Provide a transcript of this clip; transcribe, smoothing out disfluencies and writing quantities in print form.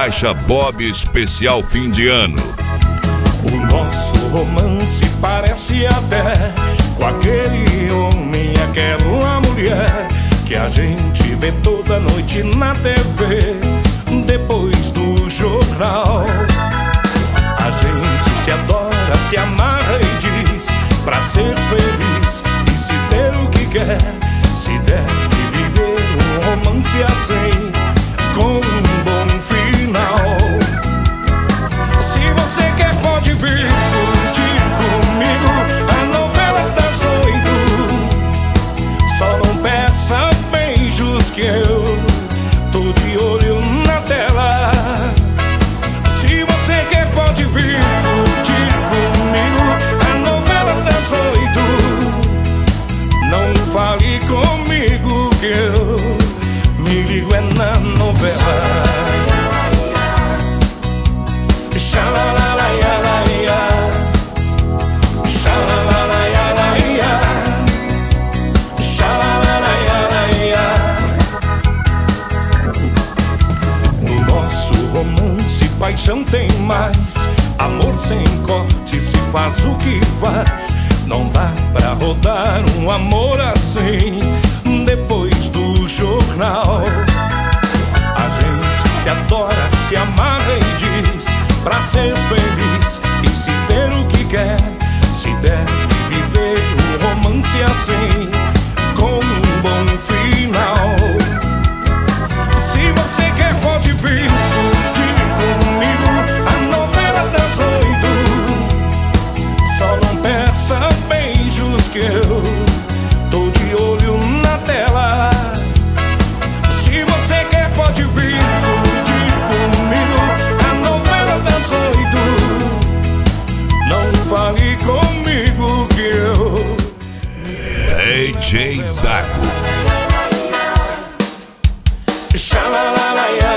Caixa Bob especial fim de ano. O nosso romance parece até com aquele homem e aquela mulher que a gente vê toda noite na TV, depois do jornal. A gente se adora, se amarra e diz pra ser feliz e se ter o que quer, se deve viver um romance assim, com um bom final. Se você quer pode vir curtir comigo a novela das 8. Só não peça beijos que eu tô de olho na tela. Se você quer pode vir curtir comigo a novela das 8. Não fale comigo que eu me ligo é na novela. No nosso romance paixão tem mais, amor sem corte se faz o que faz. Não dá pra rodar um amor assim, depois do jornal. A gente se adora, se amarra e diz pra ser feliz e se ter o que quer, se deve viver um romance assim, com um bom final. Se você quer pode vir curtir comigo a novela das 8. Só não peça beijos que eu tô de olho na tela. Se você quer pode vir curtir comigo a novela das 8. Não fale comigo que eu DJ Dago. Xalalalaia.